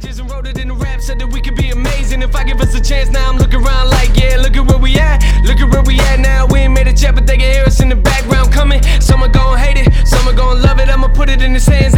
pages and wrote it in a rap, said that we could be amazing if I give us a chance. Now I'm looking around like, yeah, look at where we at. Look at where we at now. We ain't made it yet, but they can hear us in the background coming. Some are gon' hate it, some are gon' love it. I'ma put it in his hands.